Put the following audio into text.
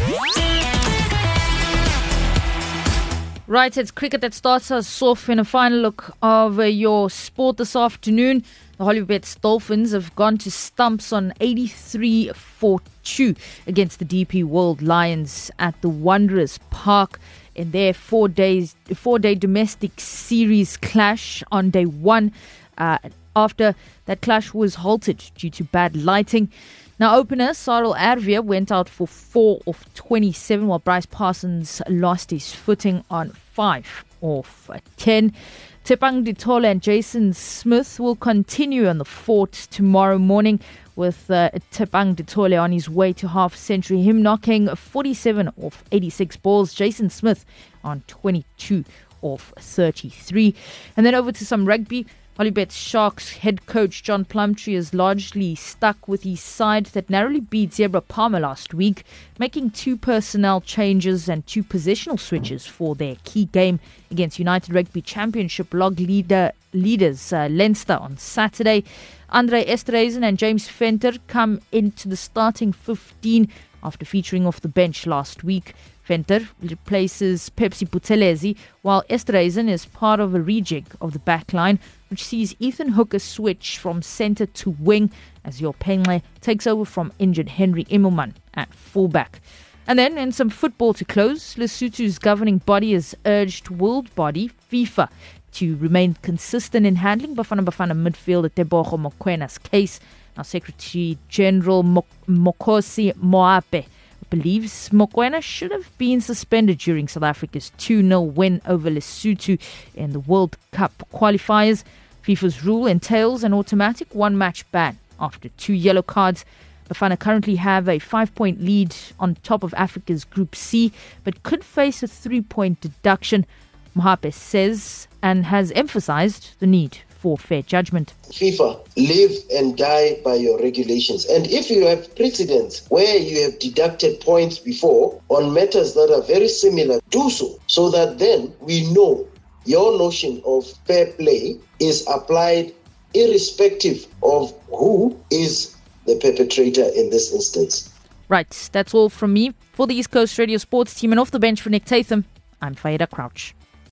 Right, it's cricket that starts us off in a final look of your sport this afternoon. The Hollywood Dolphins have gone to stumps on 83-2 against the DP World Lions at the Wanderers Park in their four-day domestic series clash on day one. After that clash was halted due to bad lighting. Now, opener Cyril Arvia went out for 4 of 27, while Bryce Parsons lost his footing on 5 of 10. Tepang Ditole and Jason Smith will continue on the fort tomorrow morning, with Tepang Ditole on his way to half-century, him knocking 47 of 86 balls, Jason Smith on 22 of 33. And then over to some rugby. Hollywood Sharks head coach John Plumtree is largely stuck with his side that narrowly beat Zebra Palmer last week, making 2 personnel changes and 2 positional switches for their key game against United Rugby Championship leaders Leinster on Saturday. Andre Esterhuizen and James Venter come into the starting 15 after featuring off the bench last week. Venter replaces Pepsi Buthelezi, while Esterhuizen is part of a rejig of the backline, which sees Ethan Hooker switch from centre to wing as Yopengle takes over from injured Henry Immelman at fullback. And then in some football to close, Lesotho's governing body has urged world body FIFA to remain consistent in handling Bafana Bafana midfielder Tebogo Mokwena's case. Now, Secretary General Mokosi Moape believes Mokwena should have been suspended during South Africa's 2-0 win over Lesotho in the World Cup qualifiers. FIFA's rule entails an automatic 1-match ban after 2 yellow cards. Bafana currently have a 5-point lead on top of Africa's Group C, but could face a 3-point deduction, Mohape says, and has emphasized the need for fair judgment. FIFA, live and die by your regulations. And if you have precedents where you have deducted points before on matters that are very similar, do so that then we know your notion of fair play is applied irrespective of who is the perpetrator in this instance. Right, that's all from me. For the East Coast Radio Sports team and off the bench for Nick Tatham, I'm Faida Crouch.